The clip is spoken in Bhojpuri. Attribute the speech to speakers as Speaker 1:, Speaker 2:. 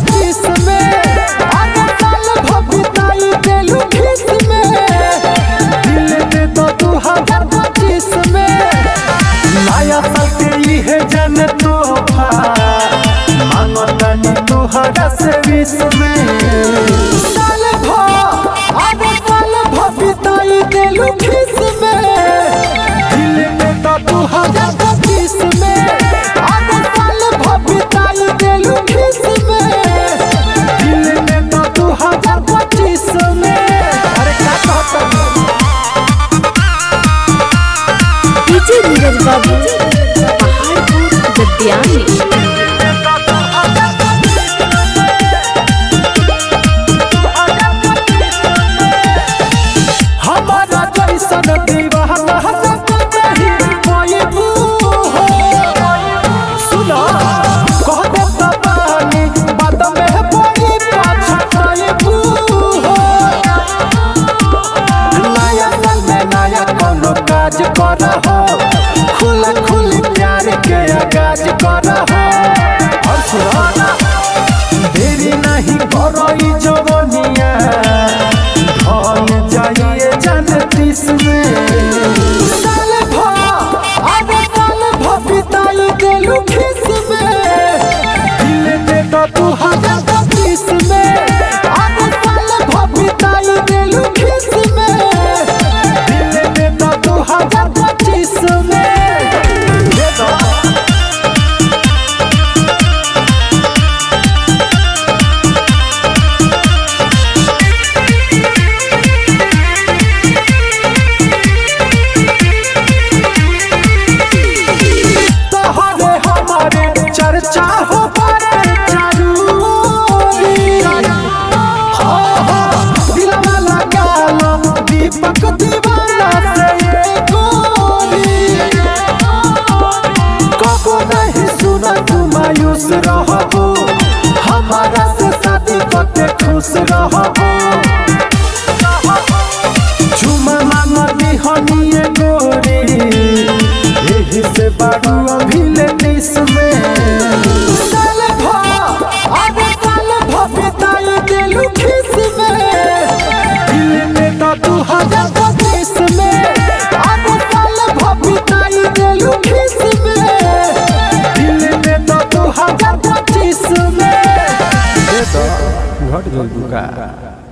Speaker 1: 2025 में आगे साल भबिताई देलू खीस में दिल दे तो 2025 में नया साल के इहे जन तोहफा मांगो तनी तोहरा से 20 में साल आगे साल भबिताई देलू खीस में दिल दे तो 2025 में आगे साल भबिताई देलू खीस में दिल दे तो 2025 में अरे क्या कहता
Speaker 2: डीजे नीरज बाबू पहाड़पुर गद्यानी।
Speaker 1: हमारा जैसन दीवाना नहीं पाएबू हो सुना कह दे तो पानी बात में पड़ी पछताएबू हो नया साल में नया कोनो काज कर हो खुल प्यार के आगाज कर हो और सुना देरी नहीं करई जवनिया ढल जाइए जनतीस में साल आगे साल भबिताई देलू खीस में दिल दे तो 2025 में आगे साल भबिताई देलू खीस में दिल दे तो 2025 में दे दो तोहरे हमारे चर्चा हो बाटे जरूरी दिलवा लगा लो दीपक दीवाना से ये गोरी कबो नहीं सुना तू मायूस रहबो हमारा से शादी करके खुश रहबो झुमा मांगनी हनिए गोरी यही से बारू अभी लेटिस में साल आगे साल भबिताई देलू खीस में दिल में तो 2025 में आगे साल भबिताई देलू खीस में दिल में तो 2025 में दे तो घट गइल का।